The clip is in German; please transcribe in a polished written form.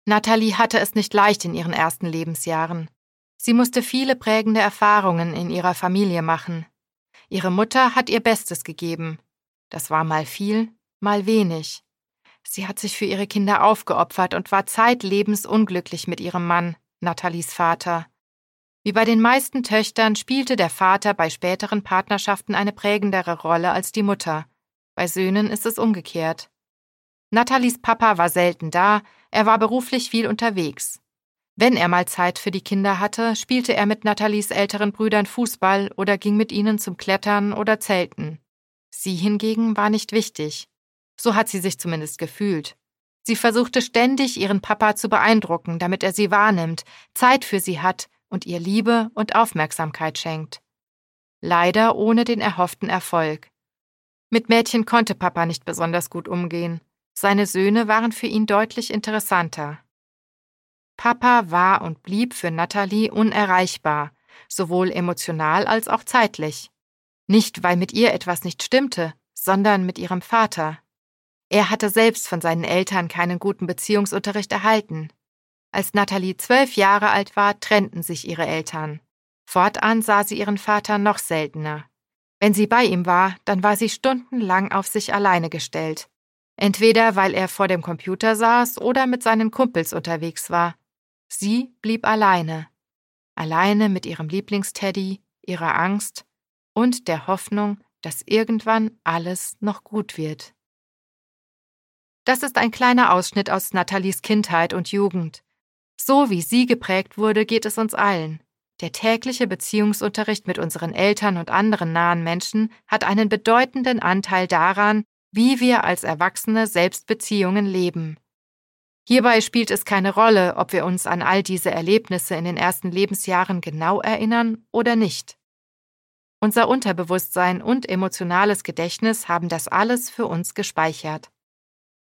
Natalie hatte es nicht leicht in ihren ersten Lebensjahren. Sie musste viele prägende Erfahrungen in ihrer Familie machen. Ihre Mutter hat ihr Bestes gegeben. Das war mal viel, mal wenig. Sie hat sich für ihre Kinder aufgeopfert und war zeitlebens unglücklich mit ihrem Mann, Natalies Vater. Wie bei den meisten Töchtern spielte der Vater bei späteren Partnerschaften eine prägendere Rolle als die Mutter. Bei Söhnen ist es umgekehrt. Natalies Papa war selten da, er war beruflich viel unterwegs. Wenn er mal Zeit für die Kinder hatte, spielte er mit Natalies älteren Brüdern Fußball oder ging mit ihnen zum Klettern oder Zelten. Sie hingegen war nicht wichtig. So hat sie sich zumindest gefühlt. Sie versuchte ständig, ihren Papa zu beeindrucken, damit er sie wahrnimmt, Zeit für sie hat und ihr Liebe und Aufmerksamkeit schenkt. Leider ohne den erhofften Erfolg. Mit Mädchen konnte Papa nicht besonders gut umgehen. Seine Söhne waren für ihn deutlich interessanter. Papa war und blieb für Natalie unerreichbar, sowohl emotional als auch zeitlich. Nicht, weil mit ihr etwas nicht stimmte, sondern mit ihrem Vater. Er hatte selbst von seinen Eltern keinen guten Beziehungsunterricht erhalten. Als Natalie 12 Jahre alt war, trennten sich ihre Eltern. Fortan sah sie ihren Vater noch seltener. Wenn sie bei ihm war, dann war sie stundenlang auf sich alleine gestellt. Entweder weil er vor dem Computer saß oder mit seinen Kumpels unterwegs war. Sie blieb alleine. Alleine mit ihrem Lieblingsteddy, ihrer Angst und der Hoffnung, dass irgendwann alles noch gut wird. Das ist ein kleiner Ausschnitt aus Natalies Kindheit und Jugend. So wie sie geprägt wurde, geht es uns allen. Der tägliche Beziehungsunterricht mit unseren Eltern und anderen nahen Menschen hat einen bedeutenden Anteil daran, wie wir als Erwachsene selbst Beziehungen leben. Hierbei spielt es keine Rolle, ob wir uns an all diese Erlebnisse in den ersten Lebensjahren genau erinnern oder nicht. Unser Unterbewusstsein und emotionales Gedächtnis haben das alles für uns gespeichert.